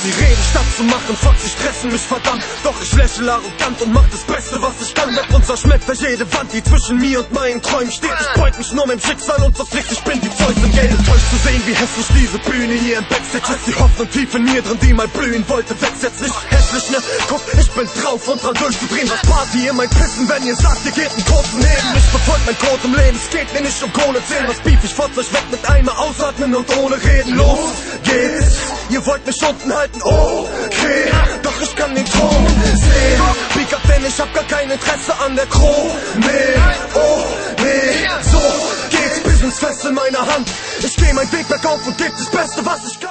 Sie reden statt zu machen, fuck, sie stressen mich verdammt. Doch ich lächle arrogant und mach das Beste, was ich kann. Rap und zerschmettert jede Wand, die zwischen mir und meinen Träumen steht. Ich beug mich nur mit dem Schicksal und verpflicht, ich bin wie Zeus im Geld. Enttäuscht zu sehen, wie hässlich diese Bühne hier im Backstage ist. Die Hoffnung tief in mir drin, die mal blühen wollte, wächst jetzt nicht hässlich, ne? Guck, ich bin drauf und dran durchzudrehen. Was Party, ihr meint pissen, wenn ihr sagt, ihr geht einen kurzen Leben. Ich verfolgt mein Code im Leben, es geht mir nicht um Kohle zählen. Was beef, ich fotz euch weg mit einmal ausatmen und ohne reden. Los geht's, ihr wollt mich unten halten, okay, doch ich kann den Ton sehen. Speak up, denn ich hab gar kein Interesse an der Krone. Oh nee, so geht's, Business fest in meiner Hand. Ich geh meinen Weg bergauf und geb das Beste, was ich kann.